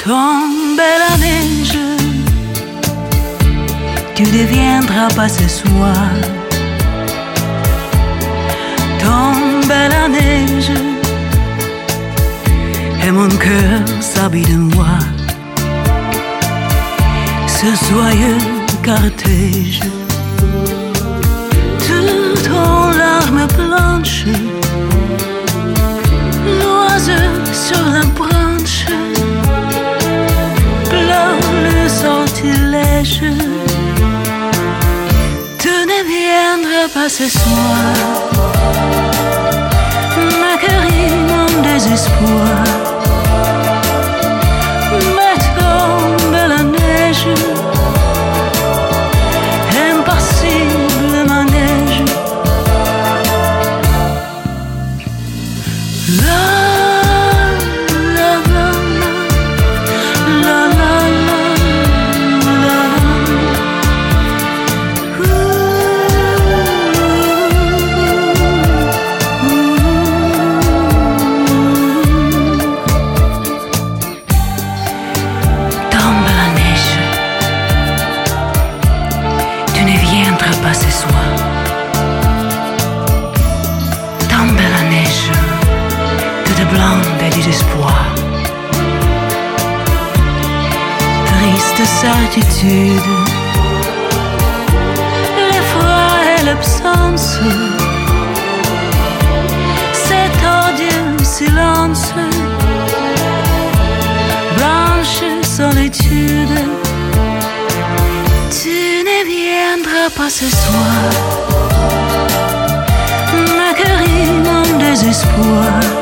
Tombe la neige, tu ne viendras pas ce soir. Tombe la neige, et mon cœur s'habille de moi. Ce joyeux cortège, tout en larmes blanches, l'oiseau sur la branche pleure le sortilège. Tu ne viendras pas ce soir, ma chérie, mon désespoir. Mais tombe la neige, impassible manège. La la la la la la la. Tombe la neige, tu ne viendras pas ce soir. Tombe la neige, toute blonde et désespoir. Triste certitude, l'effroi et l'absence, cet odieux silence, blanche solitude. Tu ne viendras pas ce soir, ma chérie, mon désespoir.